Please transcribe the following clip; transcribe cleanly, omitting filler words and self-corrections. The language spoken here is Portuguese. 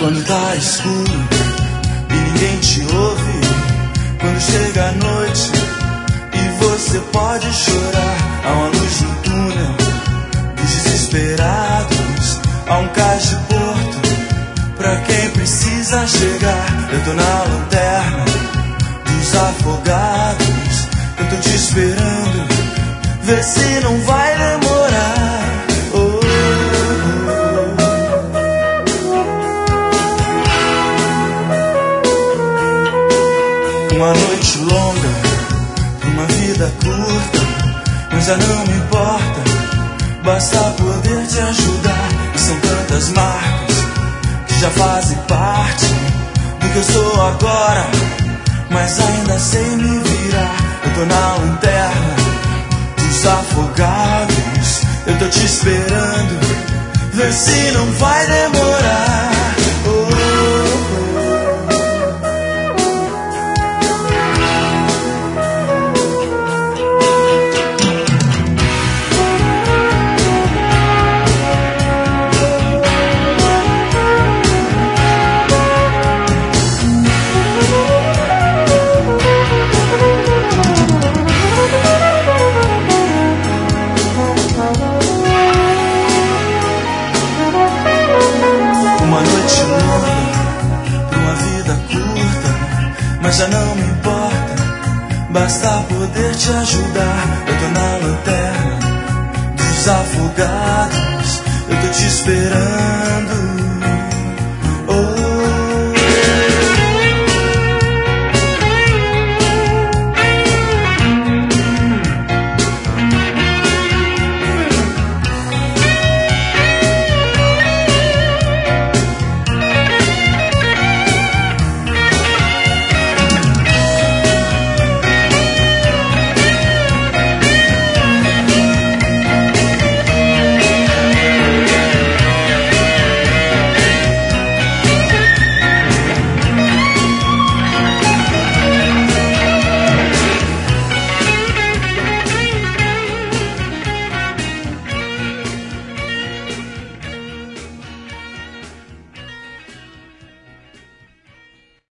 Quando tá escuro e ninguém te ouve, quando chega a noite e você pode chorar, há uma luz no túnel dos desesperados, há um cais de porto pra quem precisa chegar. Eu tô na lanterna dos afogados, eu tô te esperando, vê se não vai demorar. Uma noite longa, uma vida curta, mas já não me importa, basta poder te ajudar. E são tantas marcas que já fazem parte do que eu sou agora, mas ainda sei me virar. Eu tô na lanterna dos afogados, eu tô te esperando, vê se não vai demorar. Uma noite longa, uma vida curta, mas já não me importa, basta poder te ajudar. Eu tô na lanterna dos afogados, eu tô te esperando.